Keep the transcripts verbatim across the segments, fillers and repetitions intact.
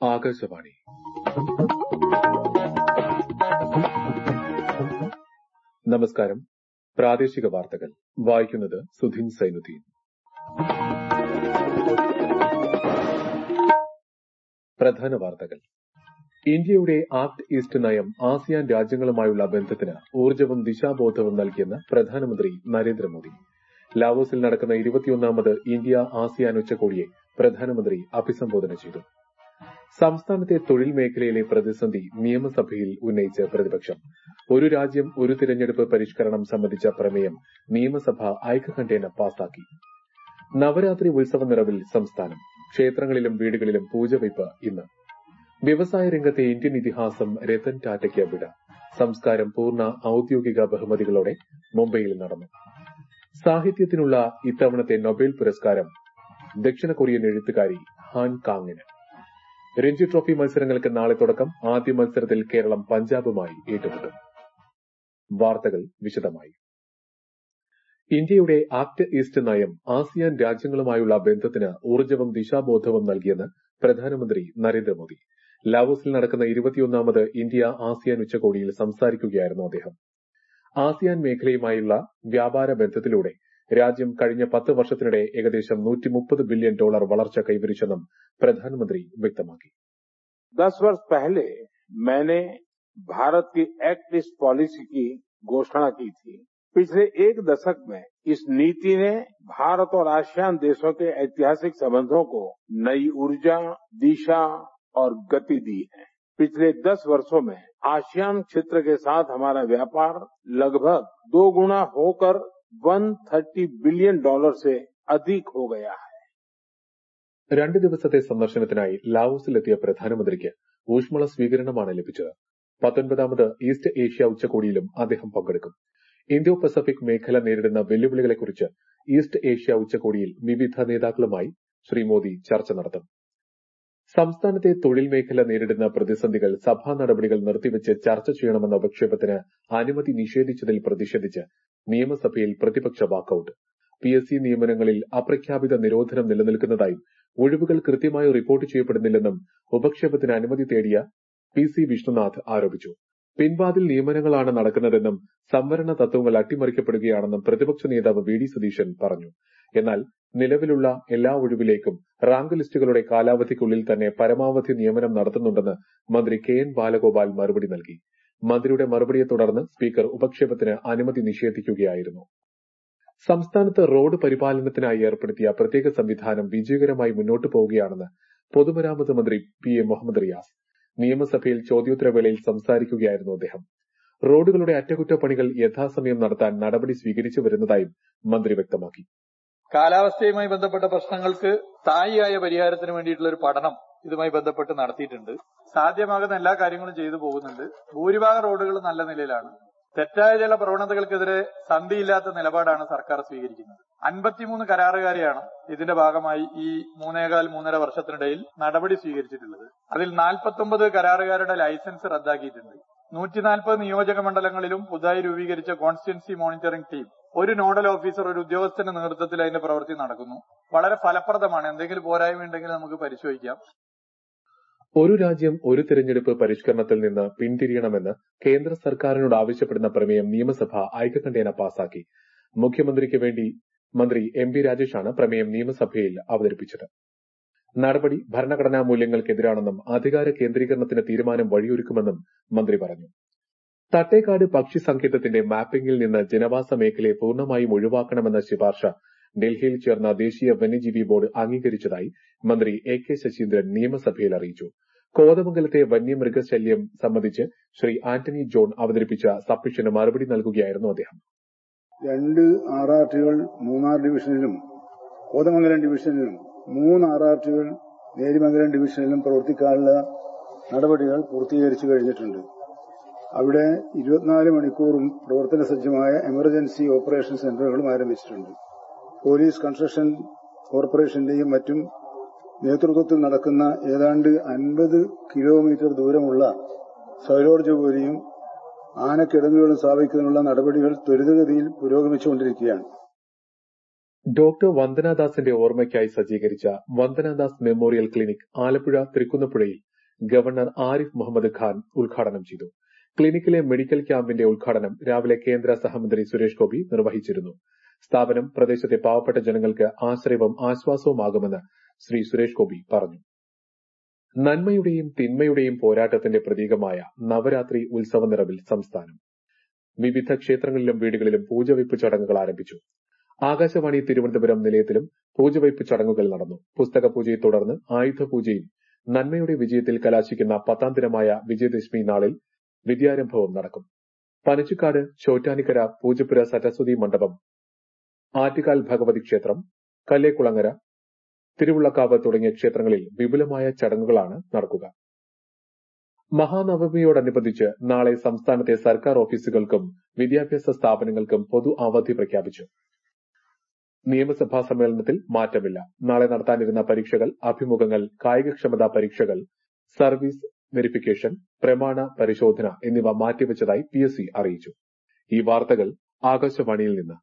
ആകാശവാണി. നമസ്കാരം. പ്രാദേശിക വാർത്തകൾ വായിക്കുന്നത് സുധിൻ സൈനുദ്ദീൻ. പ്രധാന വാർത്തകൾ. ഇന്ത്യയുടെ ആക്ട് ഈസ്റ്റ് നയം ആസിയാൻ രാജ്യങ്ങളുമായുള്ള ബന്ധത്തിന് ഊർജ്ജവും ദിശാബോധവും നൽകിയെന്ന് പ്രധാനമന്ത്രി നരേന്ദ്രമോദി. ലാവോസിൽ നടക്കുന്ന ഇരുപത്തിയൊന്നാമത് ഇന്ത്യ ആസിയാൻ ഉച്ചകോടിയെ പ്രധാനമന്ത്രി അഭിസംബോധന ചെയ്തു. സംസ്ഥാനത്തെ തൊഴിൽ മേഖലയിലെ പ്രതിസന്ധി നിയമസഭയിൽ ഉന്നയിച്ച് പ്രതിപക്ഷം. ഒരു രാജ്യം ഒരു തിരഞ്ഞെടുപ്പ് പരിഷ്കരണം സംബന്ധിച്ച പ്രമേയം നിയമസഭ ഐക്യകണ്ഠേന പാസാക്കി. നവരാത്രി ഉത്സവ നിറവിൽ സംസ്ഥാനം. ക്ഷേത്രങ്ങളിലും വീടുകളിലും പൂജവയ്പ് ഇന്ന്. വ്യവസായ രംഗത്തെ ഇന്ത്യൻ ഇതിഹാസം രത്തൻ ടാറ്റയ്ക്ക് വിട. സംസ്കാരം പൂർണ്ണ ഔദ്യോഗിക ബഹുമതികളോടെ മുംബൈയിൽ നടന്നു. സാഹിത്യത്തിനുള്ള ഇത്തവണത്തെ നൊബേൽ പുരസ്കാരം ദക്ഷിണ കൊറിയൻ എഴുത്തുകാരി ഹാൻ കാങ്ങിന്. രഞ്ജി ട്രോഫി മത്സരങ്ങൾക്ക് നാളെ തുടക്കം. ആദ്യ മത്സരത്തിൽ കേരളം പഞ്ചാബുമായി ഏറ്റുമുട്ടും. വാർത്തകൾ വിശദമായി. ഇന്ത്യയുടെ ആക്ട് ഈസ്റ്റ് നയം ആസിയാൻ രാജ്യങ്ങളുമായുള്ള ബന്ധത്തിന് ഊർജ്ജവും ദിശാബോധവും നൽകിയെന്ന് പ്രധാനമന്ത്രി നരേന്ദ്രമോദി. ലാവോസിൽ നടക്കുന്ന ഇരുപത്തിയൊന്നാമത് ഇന്ത്യ ആസിയാൻ ഉച്ചകോടിയിൽ സംസാരിക്കുകയായിരുന്നു അദ്ദേഹം. ആസിയാൻ മേഖലയുമായുള്ള വ്യാപാര ബന്ധത്തിലൂടെ രാജ്യം കഴിഞ്ഞ പത്ത് വർഷത്തിനിടെ ഏകദേശം നൂറ്റി മുപ്പത് ബില്യൺ ഡോളർ വളർച്ച കൈവരിച്ചെന്നും പ്രധാനമന്ത്രി വ്യക്തമാക്കി. दस वर्ष पहले मैंने भारत की एक्ट ईस्ट पॉलिसी की घोषणा की थी. पिछले एक दशक में इस नीति ने भारत और आसियान देशों के ऐतिहासिक संबंधों को नई ऊर्जा, दिशा और गति दी है. पिछले दस वर्षों में आसियान क्षेत्र के साथ हमारा व्यापार लगभग दो गुना होकर एक सौ तीस बिलियन डॉलर से अधिक हो गया है. രണ്ട് ദിവസത്തെ സന്ദർശനത്തിനായി ലാവോസിലെത്തിയ പ്രധാനമന്ത്രിക്ക് ഊഷ്മള സ്വീകരണമാണ് ലഭിച്ചത്. പത്തൊൻപതാമത് ഈസ്റ്റ് ഏഷ്യ ഉച്ചകോടിയിലും അദ്ദേഹം പങ്കെടുക്കും. ഇന്തോ പസഫിക് മേഖല നേരിടുന്ന വെല്ലുവിളികളെക്കുറിച്ച് ഈസ്റ്റ് ഏഷ്യ ഉച്ചകോടിയിൽ വിവിധ നേതാക്കളുമായി ശ്രീ മോദി ചർച്ച നടത്തും. സംസ്ഥാനത്തെ തൊഴിൽ മേഖല നേരിടുന്ന പ്രതിസന്ധികൾ സഭാ നടപടികൾ നിർത്തിവെച്ച് ചർച്ച ചെയ്യണമെന്ന ഉപക്ഷേപത്തിന് അനുമതി നിഷേധിച്ചതിൽ പ്രതിഷേധിച്ച് നിയമസഭയിൽ പ്രതിപക്ഷ വാക്കൌട്ട്. പി എസ് സി നിയമനങ്ങളിൽ അപ്രഖ്യാപിത നിരോധനം നിലനിൽക്കുന്നതായും ഒഴിവുകൾ കൃത്യമായി റിപ്പോർട്ട് ചെയ്യപ്പെടുന്നില്ലെന്നും ഉപക്ഷേപത്തിന് അനുമതി തേടിയ പി സി വിഷ്ണുനാഥ് ആരോപിച്ചു. പിൻവാതിൽ നിയമനങ്ങളാണ് നടക്കുന്നതെന്നും സംവരണ തത്വങ്ങൾ അട്ടിമറിക്കപ്പെടുകയാണെന്നും പ്രതിപക്ഷ നേതാവ് വി ഡി സതീശൻ പറഞ്ഞു. എന്നാൽ നിലവിലുള്ള എല്ലാ ഒഴിവിലേക്കും റാങ്ക് ലിസ്റ്റുകളുടെ കാലാവധിക്കുള്ളിൽ തന്നെ പരമാവധി നിയമനം നടത്തുന്നുണ്ടെന്ന് മന്ത്രി കെ എൻ ബാലഗോപാൽ മറുപടി നൽകി. മന്ത്രിയുടെ മറുപടിയെ തുടർന്ന് സ്പീക്കർ ഉപക്ഷേപത്തിന് അനുമതി നിഷേധിക്കുകയായിരുന്നു. സംസ്ഥാനത്ത് റോഡ് പരിപാലനത്തിനായി ഏർപ്പെടുത്തിയ പ്രത്യേക സംവിധാനം വിജയകരമായി മുന്നോട്ടു പോവുകയാണെന്ന് പൊതുമരാമത്ത് മന്ത്രി പി എ മുഹമ്മദ് റിയാസ്. നിയമസഭയിൽ ചോദ്യോത്തരവേളയിൽ സംസാരിക്കുകയായിരുന്നു അദ്ദേഹം. റോഡുകളുടെ അറ്റകുറ്റപ്പണികൾ യഥാസമയം നടത്താൻ നടപടി സ്വീകരിച്ചു വരുന്നതായും മന്ത്രി വ്യക്തമാക്കി. കാലാവസ്ഥയുമായി ബന്ധപ്പെട്ട പ്രശ്നങ്ങൾക്ക് സ്ഥായിയായ പരിഹാരത്തിന് വേണ്ടിയിട്ടുള്ള ഒരു പഠനം ഇതുമായി ബന്ധപ്പെട്ട് നടത്തിയിട്ടുണ്ട്. സാധ്യമാകുന്ന എല്ലാ കാര്യങ്ങളും ചെയ്തു പോകുന്നുണ്ട്. ഭൂരിഭാഗം റോഡുകൾ നല്ല നിലയിലാണ്. തെറ്റായ ചില പ്രവണതകൾക്കെതിരെ സന്ധിയില്ലാത്ത നിലപാടാണ് സർക്കാർ സ്വീകരിക്കുന്നത്. അൻപത്തിമൂന്ന് കരാറുകാരെയാണ് ഇതിന്റെ ഭാഗമായി ഈ മൂന്നേകാൽ മൂന്നര വർഷത്തിനിടയിൽ നടപടി സ്വീകരിച്ചിട്ടുള്ളത്. അതിൽ നാൽപ്പത്തൊമ്പത് കരാറുകാരുടെ ലൈസൻസ് റദ്ദാക്കിയിട്ടുണ്ട്. നൂറ്റിനാൽപ്പത് നിയോജക മണ്ഡലങ്ങളിലും പുതുതായി രൂപീകരിച്ച കോൺസ്റ്റിറ്റ്യുവൻസി മോണിറ്ററിംഗ് ടീം, ഒരു നോഡൽ ഓഫീസർ, ഒരു ഉദ്യോഗസ്ഥന്റെ നേതൃത്വത്തിൽ അതിന്റെ പ്രവൃത്തി നടക്കുന്നു. വളരെ ഫലപ്രദമാണ്. എന്തെങ്കിലും പോരായ്മ ഉണ്ടെങ്കിൽ നമുക്ക് പരിശോധിക്കാം. ഒരു രാജ്യം ഒരു തിരഞ്ഞെടുപ്പ് പരിഷ്കരണത്തിൽ നിന്ന് പിന്തിരിയണമെന്ന് കേന്ദ്ര സർക്കാരിനോട് ആവശ്യപ്പെടുന്ന പ്രമേയം നിയമസഭ ഐക്യകണ്ഠേന പാസാക്കി. മുഖ്യമന്ത്രിക്ക് വേണ്ടി മന്ത്രി എം പി രാജേഷാണ് പ്രമേയം നിയമസഭയിൽ അവതരിപ്പിച്ചത്. നടപടി ഭരണഘടനാ മൂല്യങ്ങൾക്കെതിരാണെന്നും അധികാര കേന്ദ്രീകരണത്തിന് തീരുമാനം വഴിയൊരുക്കുമെന്നും മന്ത്രി പറഞ്ഞു. തട്ടേക്കാട് പക്ഷി സങ്കേതത്തിന്റെ മാപ്പിംഗിൽ നിന്ന് ജനവാസ മേഖലയെ പൂർണ്ണമായും ഒഴിവാക്കണമെന്ന ശുപാർശ ഡൽഹിയിൽ ചേർന്ന ദേശീയ വന്യജീവി ബോർഡ് അംഗീകരിച്ചതായി മന്ത്രി എ കെ ശശീന്ദ്രൻ നിയമസഭയിൽ അറിയിച്ചു. കോതമംഗലത്തെ വന്യമൃഗശല്യം സംബന്ധിച്ച് ശ്രീ ആന്റണി ജോൺ അവതരിപ്പിച്ച സബ്മിഷന് മറുപടി നൽകുകയായിരുന്നു അദ്ദേഹം. രണ്ട് ആർ ആർ ടികൾ മൂന്നാർ ഡിവിഷനിലും കോതമംഗലം ഡിവിഷനിലും മൂന്ന് ആർ ആർ ടികൾ നേരിമംഗലം ഡിവിഷനിലും പ്രവർത്തിക്കാനുള്ള നടപടികൾ പൂർത്തീകരിച്ചു കഴിഞ്ഞിട്ടുണ്ട്. അവിടെ ഇരുപത്തിനാല് മണിക്കൂറും പ്രവർത്തന സജ്ജമായ എമർജൻസി ഓപ്പറേഷൻ സെന്ററുകളും ആരംഭിച്ചിട്ടുണ്ട്. പോലീസ് കൺസ്ട്രക്ഷൻ കോർപ്പറേഷന്റെയും മറ്റും നേതൃത്വത്തിൽ നടക്കുന്ന ഏതാണ്ട് അൻപത് കിലോമീറ്റർ ദൂരമുള്ള സൗരോർജ്ജ ആനക്കിടങ്ങുകളും സ്ഥാപിക്കുന്നതിനുള്ള നടപടികൾ ത്വരിതഗതിയിൽ പുരോഗമിച്ചുകൊണ്ടിരിക്കുകയാണ്. ഡോക്ടർ വന്ദനാദാസിന്റെ ഓർമ്മയ്ക്കായി സജ്ജീകരിച്ച വന്ദനാദാസ് മെമ്മോറിയൽ ക്ലിനിക് ആലപ്പുഴ തൃക്കുന്നപ്പുഴയിൽ ഗവർണർ ആരിഫ് മുഹമ്മദ് ഖാൻ ഉദ്ഘാടനം ചെയ്തു. ക്ലിനിക്കിലെ മെഡിക്കൽ ക്യാമ്പിന്റെ ഉദ്ഘാടനം രാവിലെ കേന്ദ്ര സഹമന്ത്രി സുരേഷ് ഗോപി നിർവഹിച്ചിരുന്നു. സ്ഥാപനം പ്രദേശത്തെ പാവപ്പെട്ട ജനങ്ങൾക്ക് ആശ്രയവും ആശ്വാസവുമാകുമെന്ന് ശ്രീ സുരേഷ് ഗോപി പറഞ്ഞു. നന്മയുടെയും തിന്മയുടെയും പോരാട്ടത്തിന്റെ പ്രതീകമായ നവരാത്രി ഉത്സവ നിറവിൽ സംസ്ഥാനം. വിവിധ ക്ഷേത്രങ്ങളിലും വീടുകളിലും പൂജവയ്പ് ചടങ്ങുകൾ ആരംഭിച്ചു. ആകാശവാണി തിരുവനന്തപുരം നിലയത്തിലും പൂജവയ്പ് ചടങ്ങുകൾ നടന്നു. പുസ്തക പൂജയെ തുടർന്ന് ആയുധപൂജയും നന്മയുടെ വിജയത്തിൽ കലാശിക്കുന്ന പത്താം ദിനമായ വിജയദശമി നാളിൽ വിദ്യാരംഭവും നടക്കും. പനച്ചിക്കാട് ചോറ്റാനിക്കര പൂജപ്പുര സരസ്വതി മണ്ഡപം, ആറ്റുകാൽ ഭഗവതി ക്ഷേത്രം, കല്ലേക്കുളങ്ങര, തിരുവുള്ളക്കാവ് തുടങ്ങിയ ക്ഷേത്രങ്ങളിൽ വിപുലമായ ചടങ്ങുകളാണ് നടക്കുക. മഹാനവമിയോടനുബന്ധിച്ച് നാളെ സംസ്ഥാനത്തെ സർക്കാർ ഓഫീസുകൾക്കും വിദ്യാഭ്യാസ സ്ഥാപനങ്ങൾക്കും പൊതു അവധി പ്രഖ്യാപിച്ചു. നിയമസഭാ സമ്മേളനത്തിൽ മാറ്റമില്ല. നാളെ നടത്താനിരുന്ന പരീക്ഷകൾ, അഭിമുഖങ്ങൾ, കായികക്ഷമതാ പരീക്ഷകൾ, സർവീസ് വെരിഫിക്കേഷൻ, പ്രമാണ പരിശോധന എന്നിവ മാറ്റിവെച്ചതായി പി എസ് സി അറിയിച്ചു. ഈ വാർത്തകൾ ആകാശവാണിയിൽ നിന്ന്.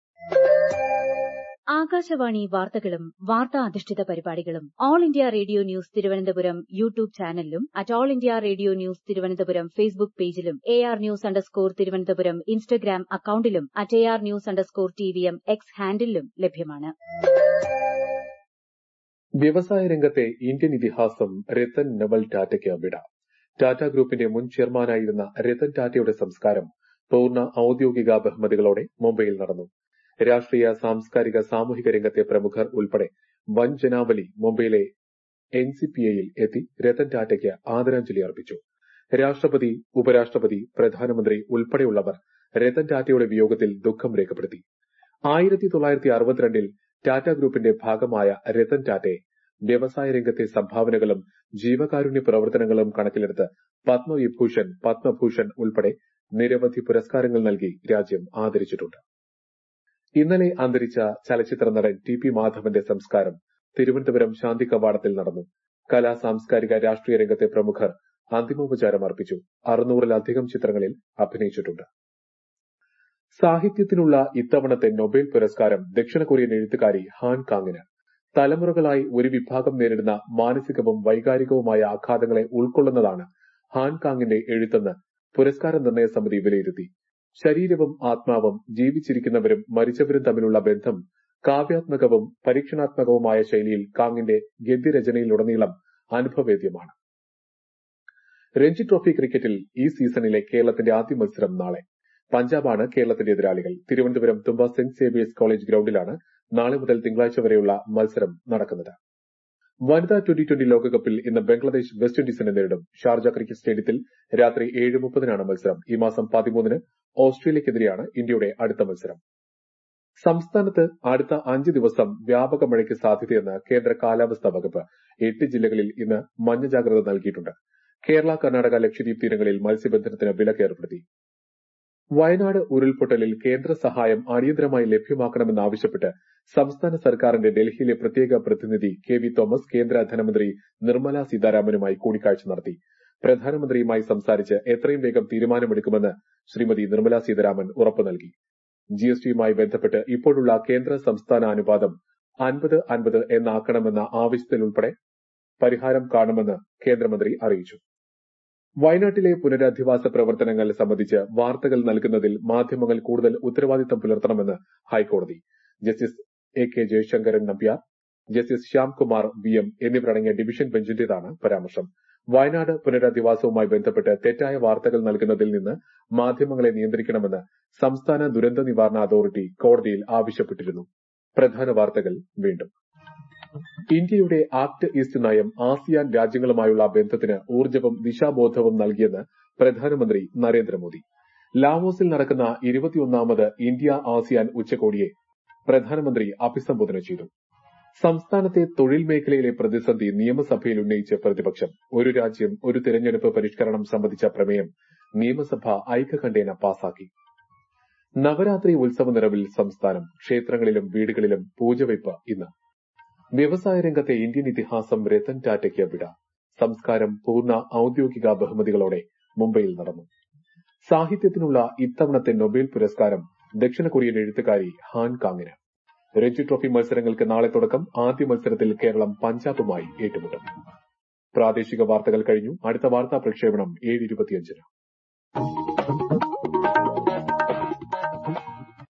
ആകാശവാണി വാർത്തകളും വാർത്താ അധിഷ്ഠിത പരിപാടികളും all India radio news Thiruvananthapuram YouTube ചാനലിലും at all India radio news Thiruvananthapuram Facebook പേജിലും A R news underscore Thiruvananthapuram Instagram അക്കൌണ്ടിലും at A R news underscore T V M X ഹാൻഡിലും ലഭ്യമാണ്. വ്യവസായ രംഗത്തെ ഇന്ത്യൻ ഇതിഹാസം രത്തൻ നവൽ ടാറ്റയ്ക്ക് വിട. ടാറ്റ ഗ്രൂപ്പിന്റെ മുൻ ചെയർമാനായിരുന്ന രത്തൻ ടാറ്റയുടെ സംസ്കാരം പൂർണ്ണ ഔദ്യോഗിക ബഹുമതികളോടെ മുംബൈയിൽ നടന്നു. രാഷ്ട്രീയ, സാംസ്കാരിക, സാമൂഹിക രംഗത്തെ പ്രമുഖർ ഉൾപ്പെടെ വൻ ജനാവലി മുംബൈയിലെ എൻ സി പി എയിൽ എത്തി രത്തൻ ടാറ്റയ്ക്ക് ആദരാഞ്ജലി അർപ്പിച്ചു. രാഷ്ട്രപതി, ഉപരാഷ്ട്രപതി, പ്രധാനമന്ത്രി ഉൾപ്പെടെയുള്ളവർ രത്തൻ ടാറ്റയുടെ വിയോഗത്തിൽ ദുഃഖം രേഖപ്പെടുത്തി. ആയിരത്തി തൊള്ളായിരത്തി അറുപത്തിരണ്ടിൽ ടാറ്റ ഗ്രൂപ്പിന്റെ ഭാഗമായ രത്തൻ ടാറ്റയെ വ്യവസായ രംഗത്തെ സംഭാവനകളും ജീവകാരുണ്യ പ്രവർത്തനങ്ങളും കണക്കിലെടുത്ത് പത്മവിഭൂഷൺ, പത്മഭൂഷൺ ഉൾപ്പെടെ നിരവധി പുരസ്കാരങ്ങൾ നൽകി രാജ്യം ആദരിച്ചിട്ടുണ്ട്. ഇന്നലെ അന്തരിച്ച ചലച്ചിത്ര നടൻ ടി പി മാധവന്റെ സംസ്കാരം തിരുവനന്തപുരം ശാന്തി കവാടത്തിൽ നടന്നു. കലാ, സാംസ്കാരിക, രാഷ്ട്രീയ രംഗത്തെ പ്രമുഖർ അന്തിമോപചാരം അർപ്പിച്ചു. അറുന്നൂറിലധികം ചിത്രങ്ങളിൽ അഭിനയിച്ചിട്ടുണ്ട്. സാഹിത്യത്തിനുള്ള ഇത്തവണത്തെ നൊബേൽ പുരസ്കാരം ദക്ഷിണ കൊറിയൻ എഴുത്തുകാരി ഹാൻ കാങ്ങിന്. തലമുറകളായി ഒരു വിഭാഗം നേരിടുന്ന മാനസികവും വൈകാരികവുമായ ആഘാതങ്ങളെ ഉൾക്കൊള്ളുന്നതാണ് ഹാൻ കാങ്ങിന്റെ എഴുത്തെന്ന് പുരസ്കാര നിർണയ സമിതി വിലയിരുത്തി. ശരീരവും ആത്മാവും, ജീവിച്ചിരിക്കുന്നവരും മരിച്ചവരും തമ്മിലുള്ള ബന്ധം കാവ്യാത്മകവും പരീക്ഷണാത്മകവുമായ ശൈലിയിൽ കാങ്ങിന്റെ ഗദ്യരചനയിലുടനീളം അനുഭവവേദ്യമാണ്. രഞ്ജി ട്രോഫി ക്രിക്കറ്റിൽ ഈ സീസണിലെ കേരളത്തിന്റെ ആദ്യ മത്സരം നാളെ. പഞ്ചാബാണ് കേരളത്തിന്റെ എതിരാളികൾ. Thiruvananthapuram Thumba Saint Xavier's college ഗ്രൌണ്ടിലാണ് നാളെ മുതൽ തിങ്കളാഴ്ച വരെയുള്ള മത്സരം നടക്കുന്നത്. വനിതാ ട്വന്റി ട്വന്റി ലോകകപ്പിൽ ഇന്ന് ബംഗ്ലാദേശ് വെസ്റ്റ് ഇൻഡീസിനെ നേരിടും. ഷാർജ ക്രിക്കറ്റ് സ്റ്റേഡിയത്തിൽ രാത്രി ഏഴ് മുപ്പതിനാണ് മത്സരം. ഈ മാസം പതിമൂന്നിന് ഓസ്ട്രേലിയക്കെതിരെയാണ് ഇന്ത്യയുടെ അടുത്ത മത്സരം. സംസ്ഥാനത്ത് അടുത്ത അഞ്ച് ദിവസം വ്യാപക മഴയ്ക്ക് സാധ്യതയെന്ന് കേന്ദ്ര കാലാവസ്ഥാ വകുപ്പ്. എട്ട് ജില്ലകളിൽ ഇന്ന് മഞ്ഞ ജാഗ്രത നൽകിയിട്ടുണ്ട്. കേരള, കർണാടക, ലക്ഷദ്വീപ് തീരങ്ങളിൽ മത്സ്യബന്ധനത്തിന് വിലക്ക് ഏർപ്പെടുത്തി. വയനാട് ഉരുൾപൊട്ടലിൽ കേന്ദ്ര സഹായം അടിയന്തരമായി ലഭ്യമാക്കണമെന്നാവശ്യപ്പെട്ട് സംസ്ഥാന സർക്കാരിന്റെ ഡൽഹിയിലെ പ്രത്യേക പ്രതിനിധി കെ വി തോമസ് കേന്ദ്ര ധനമന്ത്രി നിർമ്മല സീതാരാമനുമായി കൂടിക്കാഴ്ച നടത്തി. പ്രധാനമന്ത്രിയുമായി സംസാരിച്ച് എത്രയും വേഗം തീരുമാനമെടുക്കുമെന്ന് ശ്രീമതി നിർമ്മല സീതാരാമൻ ഉറപ്പു നൽകി. ജിഎസ്ടിയുമായി ബന്ധപ്പെട്ട് ഇപ്പോഴുള്ള കേന്ദ്ര സംസ്ഥാന അനുപാതം അൻപത് അൻപത് എന്നാക്കണമെന്ന ആവശ്യത്തിലുൾപ്പെടെ പരിഹാരം കാണുമെന്ന് കേന്ദ്രമന്ത്രി അറിയിച്ചു. വയനാട്ടിലെ പുനരധിവാസ പ്രവർത്തനങ്ങൾ സംബന്ധിച്ച് വാർത്തകൾ നൽകുന്നതിൽ മാധ്യമങ്ങൾ കൂടുതൽ ഉത്തരവാദിത്തം പുലർത്തണമെന്ന് ഹൈക്കോടതി. Justice A K Jayasankaran Nambiar, justice Syamkumar V M എന്നിവരടങ്ങിയ ഡിവിഷൻ ബെഞ്ചിന്റേതാണ് പരാമർശം. വയനാട് പുനരധിവാസവുമായി ബന്ധപ്പെട്ട് തെറ്റായ വാർത്തകൾ നൽകുന്നതിൽ നിന്ന് മാധ്യമങ്ങളെ നിയന്ത്രിക്കണമെന്ന് സംസ്ഥാന ദുരന്ത നിവാരണ അതോറിറ്റി കോടതിയിൽ ആവശ്യപ്പെട്ടിരുന്നു. പ്രധാന വാർത്തകൾ വീണ്ടും. ഇന്ത്യയുടെ ആക്ട് ഈസ്റ്റ് നയം ആസിയാൻ രാജ്യങ്ങളുമായുള്ള ബന്ധത്തിന് ഊർജ്ജവും ദിശാബോധവും നൽകിയെന്ന് പ്രധാനമന്ത്രി നരേന്ദ്രമോദി. ലാവോസിൽ നടക്കുന്ന ഇരുപത്തിയൊന്നാമത് ഇന്ത്യ ആസിയാൻ ഉച്ചകോടിയെ പ്രധാനമന്ത്രി അഭിസംബോധന ചെയ്തു. സംസ്ഥാനത്തെ തൊഴിൽ മേഖലയിലെ പ്രതിസന്ധി നിയമസഭയിൽ ഉന്നയിച്ച് പ്രതിപക്ഷം. ഒരു രാജ്യം ഒരു തെരഞ്ഞെടുപ്പ് പരിഷ്കരണം സംബന്ധിച്ച പ്രമേയം നിയമസഭ ഐക്യകണ്ഠേന പാസാക്കി. നവരാത്രി ഉത്സവ നിറവിൽ സംസ്ഥാനം. ക്ഷേത്രങ്ങളിലും വീടുകളിലും പൂജവയ്പ് ഇന്ന്. വ്യവസായ രംഗത്തെ ഇന്ത്യൻ ഇതിഹാസം രത്തൻ ടാറ്റയ്ക്ക് വിട. സംസ്കാരം പൂർണ്ണ ഔദ്യോഗിക ബഹുമതികളോടെ മുംബൈയിൽ നടന്നു. സാഹിത്യത്തിനുള്ള ഇത്തവണത്തെ നൊബേൽ പുരസ്കാരം ദക്ഷിണ കൊറിയൻ എഴുത്തുകാരി ഹാൻ കാങ്ങിന്. രഞ്ജി ട്രോഫി മത്സരങ്ങൾക്ക് നാളെ തുടക്കം. ആദ്യ മത്സരത്തിൽ കേരളം പഞ്ചാബുമായി ഏറ്റുമുട്ടും. പ്രാദേശിക വാർത്തകൾ കഴിഞ്ഞു. അടുത്ത വാർത്താ പ്രക്ഷേപണം ഏഴ് ഇരുപത്തിയഞ്ചിന്.